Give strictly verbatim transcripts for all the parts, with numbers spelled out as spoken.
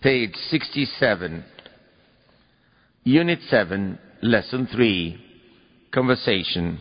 Page sixty-seven. Unit seven, Lesson three. Conversation.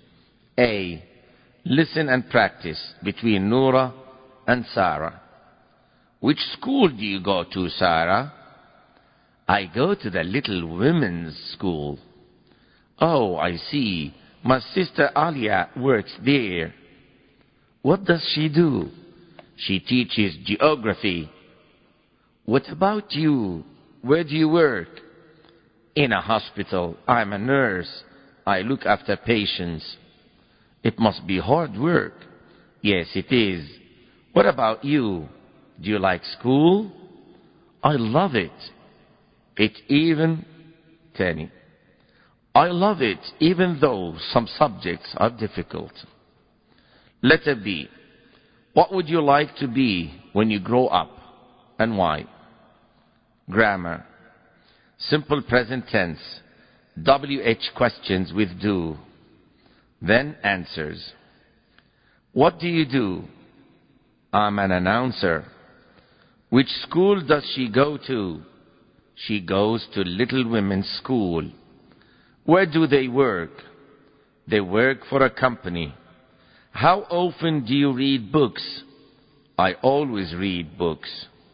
A. Listen and practice between Noura and Sarah. Which school do you go to, Sarah? I go to the Little Women's School. Oh, I see. My sister Alia works there. What does she do? She teaches geography. What about you? Where do you work? In a hospital. I'm a nurse. I look after patients. It must be hard work. Yes, it is. What about you? Do you like school? I love it. It even, Tani. I love it even though some subjects are difficult. Letter B. What would you like to be when you grow up and why? Grammar. Simple present tense. W H questions with do. Then answers. What do you do? I'm an announcer. Which school does she go to? She goes to Little Women's School. Where do they work? They work for a company. How often do you read books? I always read books.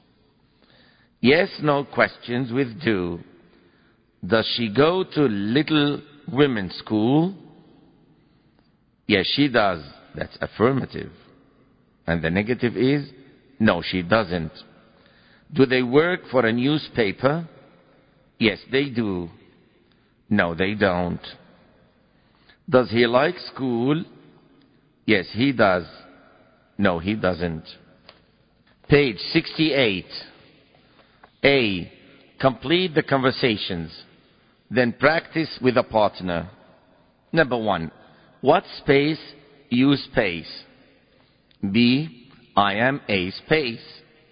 Yes, no questions with do. Does she go to Little Women's School? Yes, she does. That's affirmative. And the negative is, no, she doesn't. Do they work for a newspaper? Yes, they do. No, they don't. Does he like school? Yes, he does. No, he doesn't. Page sixty-eight. A. Complete the conversations. Then practice with a partner. Number one. What space? Use space. B. I am a space.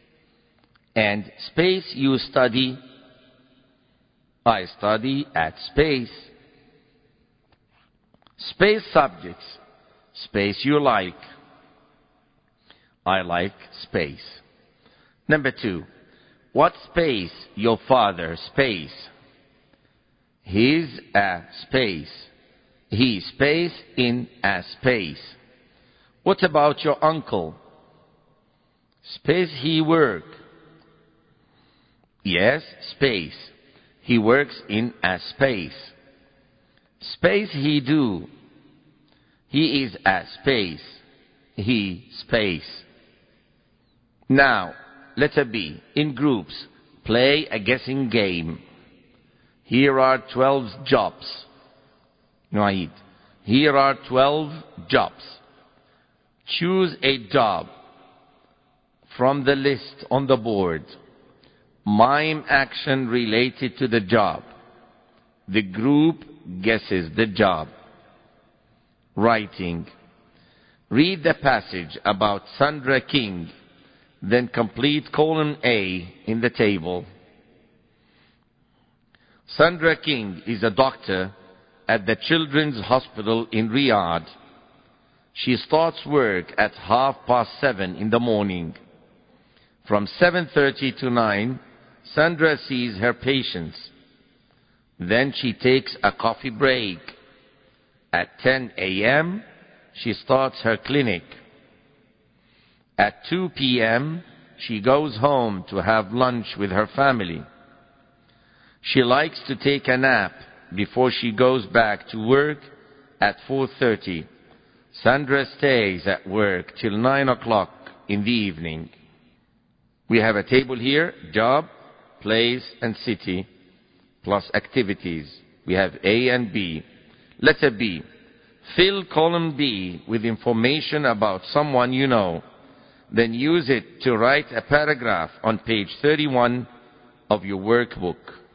And space you study. I study at space. Space subjects. Space you like. I like space. Number two. What space? Your father space. His a space. He space in a space. What about your uncle? Space he work. Yes, space. He works in a space. Space he do. He is a space. He space. Now, letter B. In groups, play a guessing game. Here are twelve jobs. Nuaid. Here are twelve jobs. Choose a job from the list on the board. Mime action related to the job. The group guesses the job. Writing. Read the passage about Sandra King. Then complete column A in the table. Sandra King is a doctor at the Children's Hospital in Riyadh. She starts work at half past seven in the morning. From seven thirty to nine, Sandra sees her patients. Then she takes a coffee break. At ten A M, she starts her clinic. At two P M, she goes home to have lunch with her family. She likes to take a nap before she goes back to work at four thirty. Sandra stays at work till nine o'clock in the evening. We have a table here, job, place and city, plus activities. We have A and B. Letter B. Fill column B with information about someone you know. Then use it to write a paragraph on page thirty-one of your workbook.